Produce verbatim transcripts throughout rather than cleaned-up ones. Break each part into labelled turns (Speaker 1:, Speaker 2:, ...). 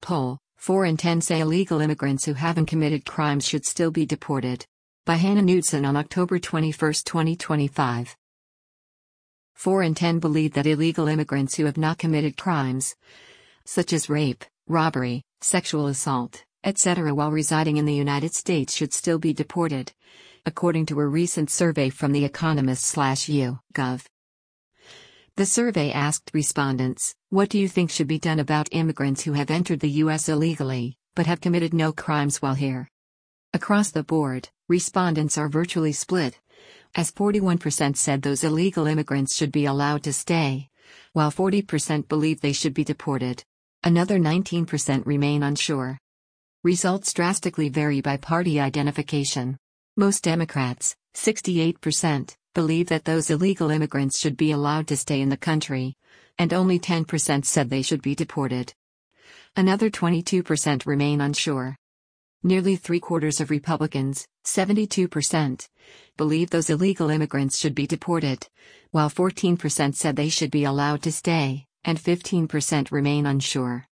Speaker 1: poll, four in ten say illegal immigrants who haven't committed crimes should still be deported. By Hannah Knudsen on October twenty-first, twenty twenty-five. four in ten believe that illegal immigrants who have not committed crimes, such as rape, robbery, sexual assault, et cetera, while residing in the United States should still be deported, according to a recent survey from The Economist slash U Gov. The survey asked respondents, "What do you think should be done about immigrants who have entered the U S illegally, but have committed no crimes while here?" Across the board, respondents are virtually split, as forty-one percent said those illegal immigrants should be allowed to stay, while forty percent believe they should be deported. Another nineteen percent remain unsure. Results drastically vary by party identification. Most Democrats, sixty-eight percent, believe that those illegal immigrants should be allowed to stay in the country, and only ten percent said they should be deported. Another twenty-two percent remain unsure. Nearly three-quarters of Republicans, seventy-two percent, believe those illegal immigrants should be deported, while fourteen percent said they should be allowed to stay, and fifteen percent remain unsure.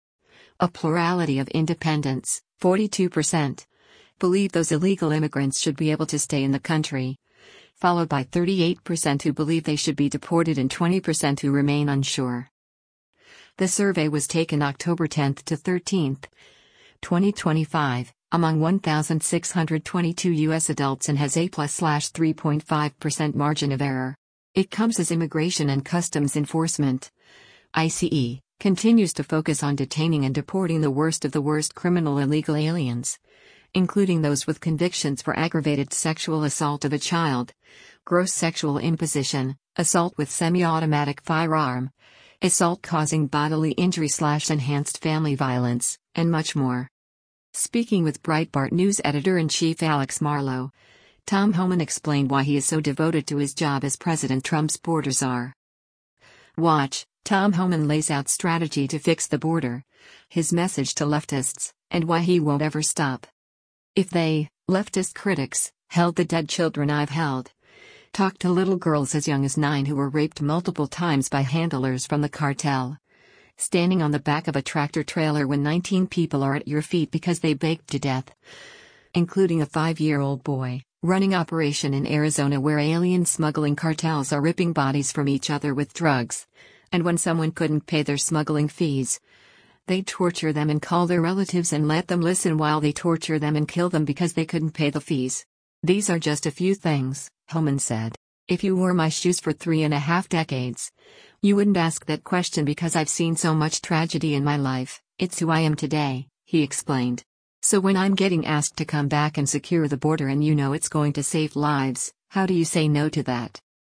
Speaker 1: A plurality of independents, forty-two percent, believe those illegal immigrants should be able to stay in the country, followed by thirty-eight percent who believe they should be deported and twenty percent who remain unsure. The survey was taken October tenth to thirteenth, twenty twenty-five, among one thousand six hundred twenty-two U S adults and has a plus three point five percent margin of error. It comes as Immigration and Customs Enforcement, I C E, continues to focus on detaining and deporting the worst of the worst criminal illegal aliens, including those with convictions for aggravated sexual assault of a child, gross sexual imposition, assault with semi-automatic firearm, assault causing bodily injury slash enhanced family violence, and much more. Speaking with Breitbart News editor-in-chief Alex Marlow, Tom Homan explained why he is so devoted to his job as President Trump's border czar. Watch, Tom Homan lays out strategy to fix the border, his message to leftists, and why he won't ever stop. If they, leftist critics, held the dead children I've held, talked to little girls as young as nine who were raped multiple times by handlers from the cartel, standing on the back of a tractor trailer when nineteen people are at your feet because they baked to death, including a five-year-old boy, running operation in Arizona where alien smuggling cartels are ripping bodies from each other with drugs, and when someone couldn't pay their smuggling fees, they torture them and call their relatives and let them listen while they torture them and kill them because they couldn't pay the fees. These are just a few things, Homan said. If you wore my shoes for three and a half decades, you wouldn't ask that question because I've seen so much tragedy in my life. It's who I am today, he explained. So when I'm getting asked to come back and secure the border and you know it's going to save lives, how do you say no to that?